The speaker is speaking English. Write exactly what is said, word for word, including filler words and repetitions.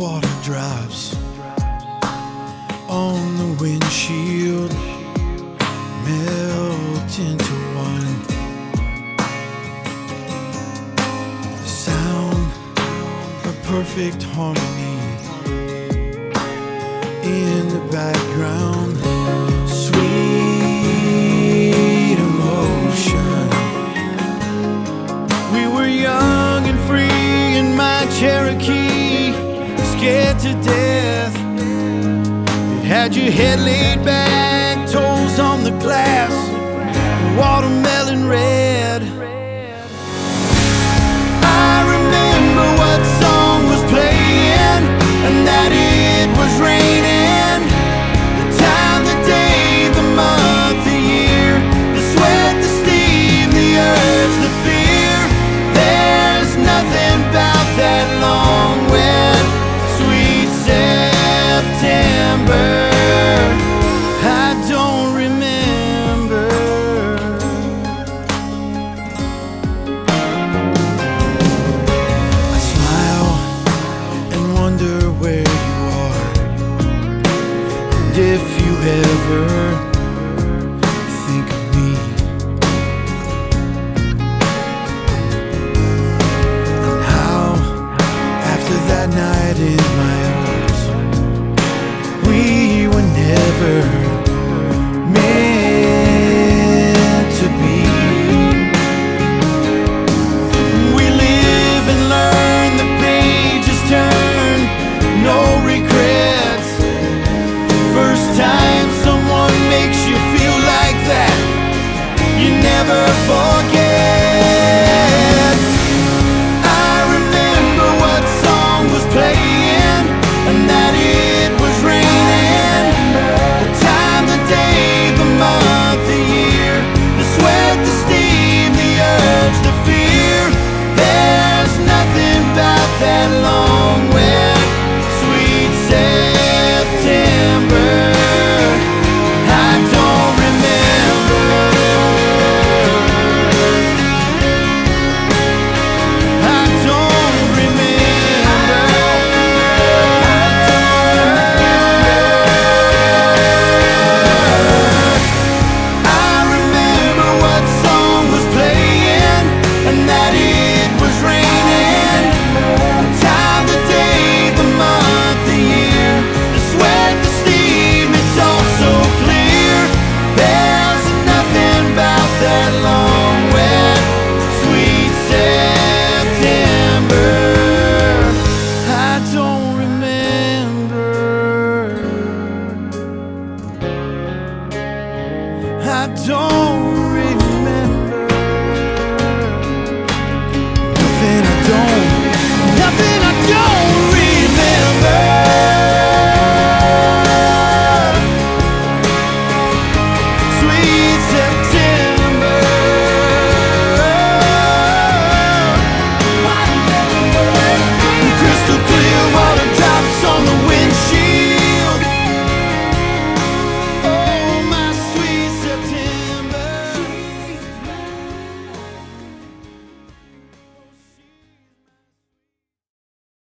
water drops on the windshield melt into one. The sound of perfect harmony in the background. Sweet emotion. We were young and free in my Cherokee, scared to death. You had your head laid back, toes on the glass, watermelon red. I remember what song was playing and that it was raining. The time, the day, the month, the year, the sweat, the steam, the urge, the fear. There's nothing about that long wet, sweet September. I don't remember. I smile and wonder where you are, and if you ever think of me. And how, after that night in my arms, we were never meant to be. We live and learn, the pages turn, no regrets. First time someone makes you feel like that, you never forget. I remember what song was playing and that it was raining. The time, the day, the month, the year, the sweat, the steam, the urge, the fear. There's nothing about that long wet, sweet September. I don't remember. I don't remember. I remember what song was playing and that it was raining. The time, the day, the month, the year, the sweat, the steam, it's all so clear. There's nothing about that long wet, sweet September. I don't remember. I don't